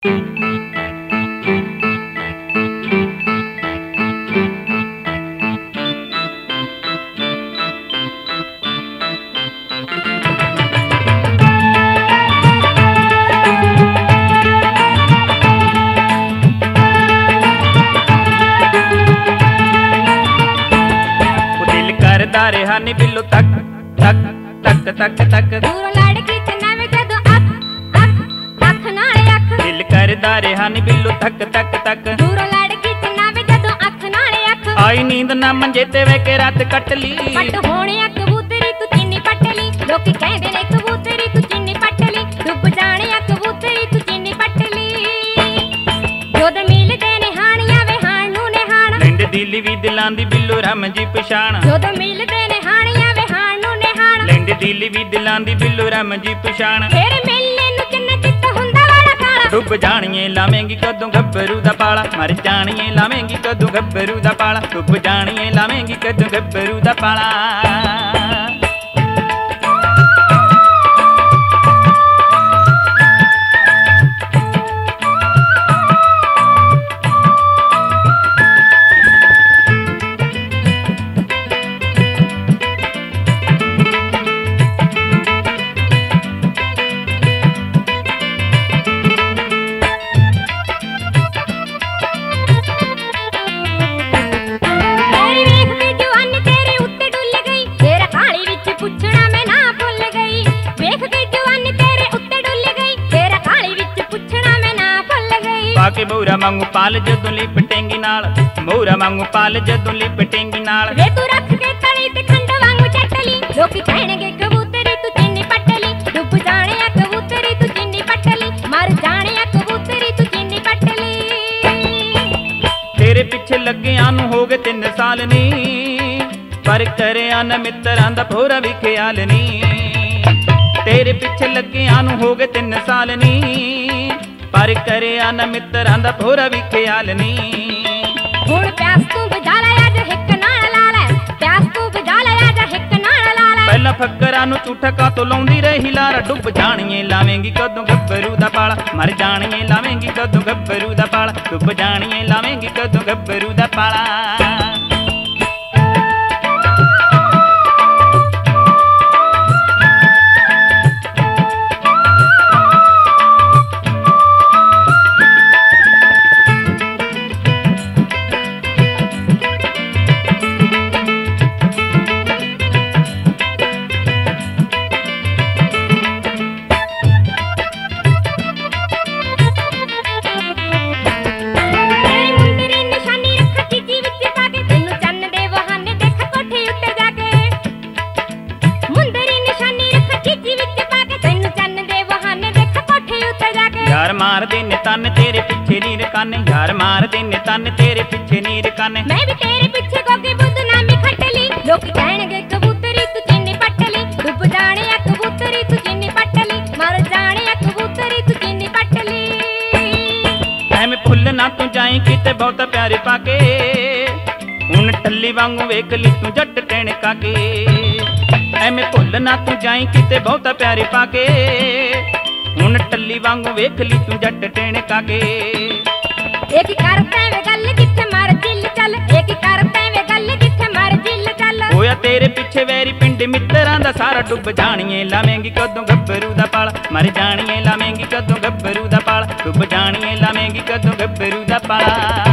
दारे हानी बिल्लो तक तक तक तक तक दूरों लड़की चन्ना में जदों अख नाले अख दिल कर दारे हानी बिल्लो तक तक तक दूरों लड़की चन्ना में जदों अख नाले अख आई नींद ना मंजे ते वे के रात कट ली पट होने कबूतरी तू चीनी पट ली लोकी कहंदे ने कबूतरी तू चीनी पट ली डुब जाने कबूतरी तू चीनी पट ली जोद मिलदे ने हानिया वे हाण नू ने हाण लैंदे दिल भी दिलां दी बिल्लो रम जी पछाण जोद मिलदे ने हानिया वे हाण नू ने हाण लैंदे दिल भी दिलां दी बिल्लो रम जी पछाण फेर मिलने नू चन्ना चित्त हुंदा वाला काला डुब जाणीए लावेंगी कदों गब्बरू दा पाला मर जाणीए लावेंगी कदों गब्बरू दा पाला डुब जाणीए लावेंगी कदों गब्बरू दा पाला के मोरा मांगू पाल जदों लिपटेंगी नाल मोरा मांगू पाल जदों लिपटेंगी नाल वे तू रख के तली ते खंड वांगू चटली लोकी कहणगे कबूतरी तू चीनी पटली डुब जाने कबूतरी तू चीनी पटली मर जाने कबूतरी तू चीनी पटली तेरे पीछे लगे आनू हो गए 3 साल नी पर करे आन मित्रां दा भोरा भी ख्याल नी तेरे पीछे लगे आनू हो गए 3 साल नी पर करे आन मित्रां दा भोरा भी ख्याल नी हुण प्यास तू बुझा लै अज हिक नाल ला लै प्यास तू बुझा लै अज हिक नाल ला लै पहला फकरां नू झूठा का तो लाउंदी रही लारा डुब जाणीए लावेंगी कदों गब्बरू दा पाला मर जाणीए लावेंगी कदों गब्बरू दा पाला डुब जाणीए लावेंगी कदों गब्बरू दा पाला यार मार देने तन तेरे पीछे नीर काने यार मार देने तन तेरे पीछे नीर काने मैं भी तेरे पीछे गोगी बदनामी खटली लोग कहणगे कबूतरी तू चीनी पटली डुब जाने कबूतरी तू चीनी पटली मर जाने कबूतरी तू चीनी पटली मैं फुल ना तू जाई किते बहुत प्यारे पाके हुन टल्ली वांगू वेख ली तू जट टणका के मैं फुल ना तू जाई किते बहुत प्यारे पाके हुन टल्ली वांगू वेख ली तू जट टणका के एक करते वे गल जिथे मर जिल चल एक करते वे गल जिथे मर जिल चल होया तेरे पीछे वैरी पिंड मित्रां दा सारा डुब जाणीए लावेंगी कदों गब्बरू दा पाला मर जाणीए लावेंगी कदों गब्बरू दा पाला डुब जाणीए लावेंगी कदों गब्बरू दा पाला।